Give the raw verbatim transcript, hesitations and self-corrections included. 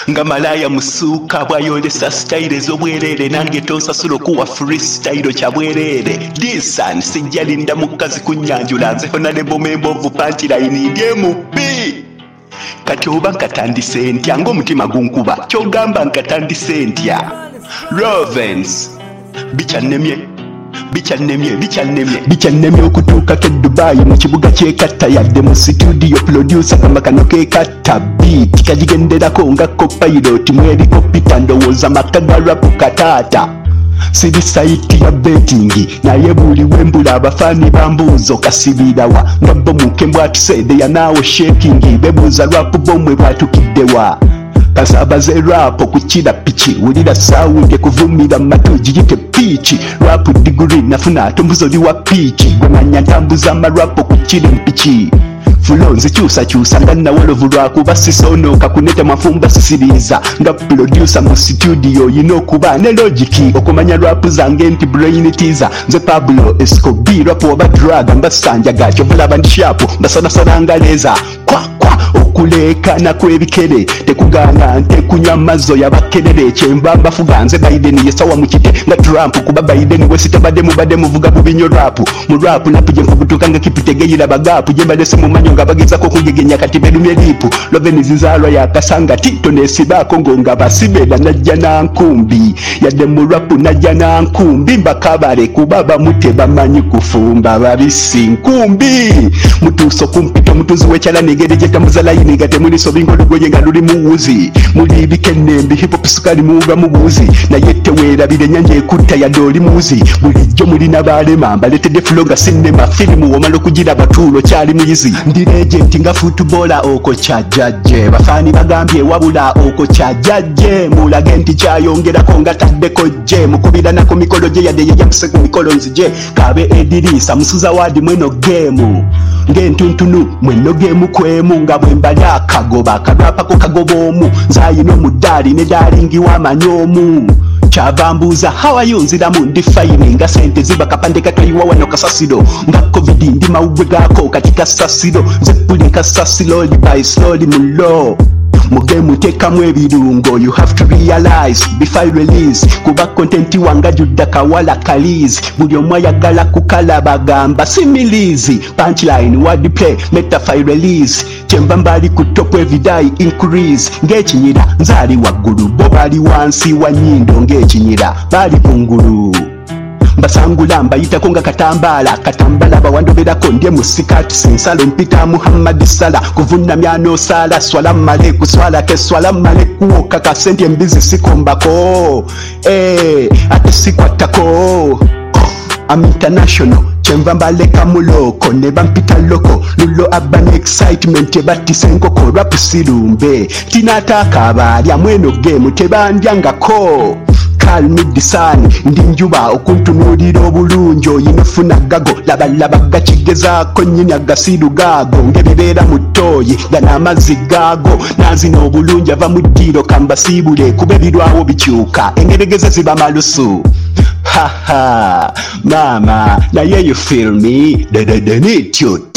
nga malaya musuuka bwayolesa style ez'obwerere nange tonsasula okuwa freestyle kya bwerere disan sijjalinda mukazi kunyanjula nzeho nalebo membovu pantilayini ndye mubbi kati oba nkatandise ntya ng'omutima gunkuba kyogamba nkatandise ntya Rovens bicyannemye bicyannemye bicyannemye bicyannemye okutuuka ke Dubai mu kibuga ky'ekatta yadde mu studio producer kamakano k'ekatta beat kagigenderako nga copilot mu helicopter ndowooza maka ga rap kataata siri saiti ya betting naye buli wembula abafaani bambuuzo kasibirawa nga bo mukembw atusede yanaawo shaking bebuuza rap bomwe bwatukiddewa kasabaze rap okukira piki wulira saawunde kuvumira matu giyite piiki rap degree nafuna atombuzo liwa piiki gwemanya ntambuza amarap okukira empiki fulo nzikyusakyusa nga nawolovu lwakuba sisonooka kuneta mafumba sisiriiza nga producer mu studio yina okuba ne logiki okumanya rap zange nti brain teaser nze Pablo Escobar rap oba drug mbasanjaga kyovulaba ndi shapu mbasanasananga leza kwakwa okuleekana kw'ebikere tekugaana nte kunywa mazzo yabakerere kyemba mbafuga nze Biden yesawa mu kite nga Trump kuba Biden wesitabadde mubadde muvuga bubinyo rap mu rap napu gye nfubutuka nga kipitegeyira bagapu gye mbalese mu manyo nga bagezako kugegenya kati belumye lipu Loveni nzalwa yakasanga tito nesibaako ngonga basibeda najja nankumbi yadde mu rap najja nankumbi mbakabale kuba bamute bamanyi kufumba babisi nkumbi mutuuso kumpito mutuzi wekyala negere gyetambuza layini nga temuliso bingolugoye nga luli muwuzi muli bikenembi hip-hop sukali muwuga mubuuzi naye teweerabire ennyanja ekutta yadde oli muwuzi bulijjo mulina balema mbaletedde fulo nga sinema firimu womala okugira batuulo kyali muyizi ndi legenti nga futubola oko kyajjajje bafaani bagambye wabula oko kyajjajje mulage nti kyayongerako nga taddeko jje mukubiranako mikolo gye yadde yeyamuse ku mikolo nzije kabe edirisa musuza wadi mweno geemu ng'entuntunu mweno geemu kwemu nga bwe mbali akagoba akarapako kagoba omu nzayina omuddaali ne daalingi w'amanyoomu kyabambuuza hawayunziramu ndi fayini nga sente ziba kapande katoyiwa wano kasasiro nga covid ndi mawugwe gaako kati kasasiro nze puli kasasiro libai slowly mulo mugemu tekamu ebirungo you have to realize before I release kuba content wanga judda kawala kalizi buli omu ayagala kukala bagamba similizi punchline wordplay metaphor release kyemba mbali ku top everyday increase ng'ekinyira nzaali waggulu bo bali wansi wa nnyindo ng'ekinyira bali kungulu mbasangula mbayitako nga katambaala katambala bawandoberako ndye musikati sinsalo mpita Muhammad Sala kuvunamya n'osaala swala male kuswala ke swala male kuwoka kasente embizi sikombako eh ate sikwatako I'm international kyemva mbaleka muloko ne bampita loko lulo urban excitement ebatise enkoko rap sirumbe tinataaka abalya mweno game tebandyangako Call me the sun ndi njuba okuntunuulira obulungi oyinafuna gago labalaba gakigezaako nnyini agasiidu gaago ngebibeera mu ttooyi gana amazzi gaago nanzina obulungi ava mu ddiiro kambasiibule kuba ebirwawo bikyuka engeregeze ziba malusu haha mama naye you feel me dedede need you